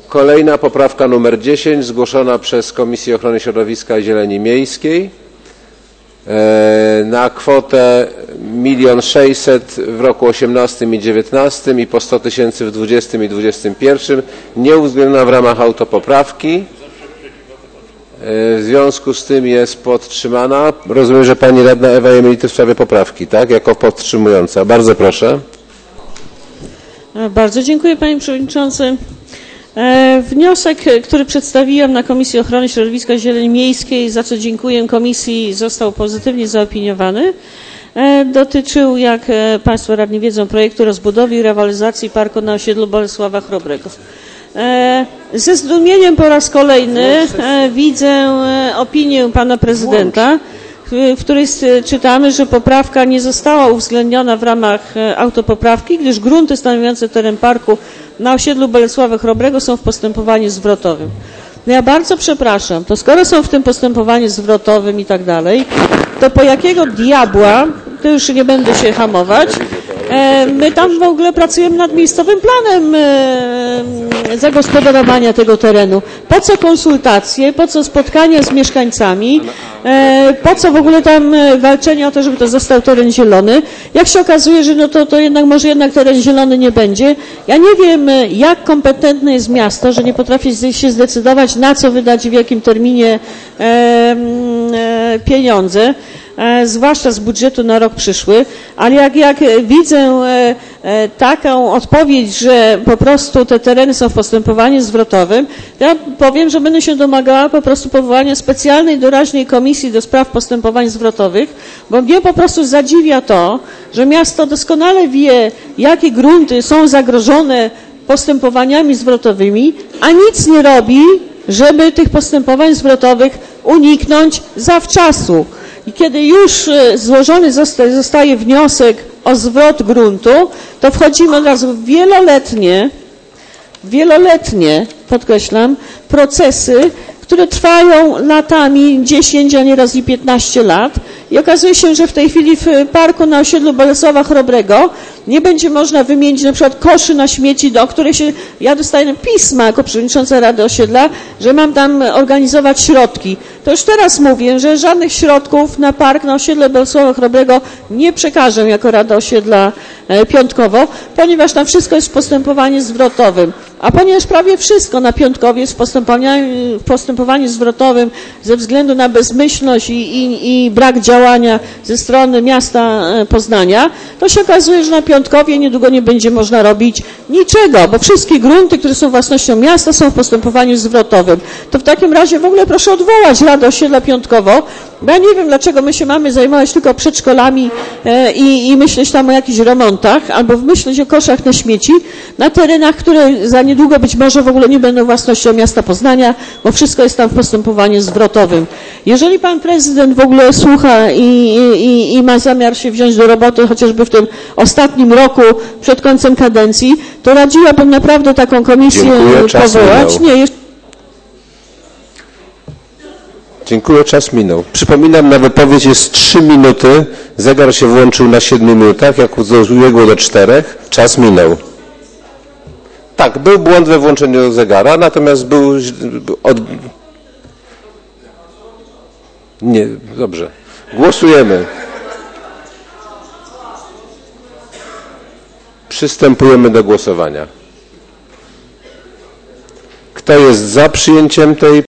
Kolejna poprawka numer 10 zgłoszona przez Komisję Ochrony Środowiska i Zieleni Miejskiej na kwotę 1 600 000 w roku 18 i 19 i po 100 000 w 20 i 21, nieuwzględniona w ramach autopoprawki. W związku z tym jest podtrzymana. Rozumiem, że pani radna Ewa Jemility w sprawie poprawki, tak? Jako podtrzymująca. Bardzo proszę. Bardzo dziękuję, panie przewodniczący. Wniosek, który przedstawiłam na Komisji Ochrony Środowiska i Zieleni Miejskiej, za co dziękuję komisji, został pozytywnie zaopiniowany. Dotyczył, jak państwo radni wiedzą, projektu rozbudowy i rewaloryzacji parku na osiedlu Bolesława Chrobrego. Ze zdumieniem po raz kolejny widzę opinię pana prezydenta, w której czytamy, że poprawka nie została uwzględniona w ramach autopoprawki, gdyż grunty stanowiące teren parku na osiedlu Bolesława Chrobrego są w postępowaniu zwrotowym. No ja bardzo przepraszam, to skoro są w tym postępowaniu zwrotowym i tak dalej, to po jakiego diabła, to już nie będę się hamować, my tam w ogóle pracujemy nad miejscowym planem zagospodarowania tego terenu. Po co konsultacje, po co spotkania z mieszkańcami, po co w ogóle tam walczenie o to, żeby to został teren zielony. Jak się okazuje, że no to jednak może jednak teren zielony nie będzie. Ja nie wiem, jak kompetentne jest miasto, że nie potrafi się zdecydować, na co wydać i w jakim terminie pieniądze, zwłaszcza z budżetu na rok przyszły, ale jak widzę taką odpowiedź, że po prostu te tereny są w postępowaniu zwrotowym, ja powiem, że będę się domagała po prostu powołania specjalnej doraźnej komisji do spraw postępowań zwrotowych, bo mnie po prostu zadziwia to, że miasto doskonale wie, jakie grunty są zagrożone postępowaniami zwrotowymi, a nic nie robi, żeby tych postępowań zwrotowych uniknąć zawczasu. I kiedy już złożony zostaje wniosek o zwrot gruntu, to wchodzimy od razu w wieloletnie, podkreślam, procesy, które trwają latami, 10, a nieraz i 15 lat. I okazuje się, że w tej chwili w parku na osiedlu Bolesława Chrobrego nie będzie można wymienić na przykład koszy na śmieci, do której ja dostaję pisma jako przewodnicząca Rady Osiedla, że mam tam organizować środki. To już teraz mówię, że żadnych środków na park na osiedle Bolesława Chrobrego nie przekażę jako Rada Osiedla Piątkowo, ponieważ tam wszystko jest w postępowaniu zwrotowym. A ponieważ prawie wszystko na Piątkowie jest w postępowaniu zwrotowym ze względu na bezmyślność i brak działania ze strony miasta Poznania, to się okazuje, że na Piątkowie niedługo nie będzie można robić niczego, bo wszystkie grunty, które są własnością miasta, są w postępowaniu zwrotowym. To w takim razie w ogóle proszę odwołać Radę Osiedla Piątkowo, bo ja nie wiem, dlaczego my się mamy zajmować tylko przedszkolami i myśleć tam o jakichś remontach, albo myśleć o koszach na śmieci na terenach, które za niedługo być może w ogóle nie będą własnością miasta Poznania, bo wszystko jest tam w postępowaniu zwrotowym. Jeżeli pan prezydent w ogóle słucha i ma zamiar się wziąć do roboty, chociażby w tym ostatnim roku przed końcem kadencji, to radziłabym naprawdę taką komisję powołać. Dziękuję, czas minął. Przypominam, na wypowiedź jest 3 minuty. Zegar się włączył na 7 minutach, jak uległo do 4. Czas minął. Tak, był błąd we włączeniu zegara, natomiast Nie, dobrze. Głosujemy. Przystępujemy do głosowania. Kto jest za przyjęciem tej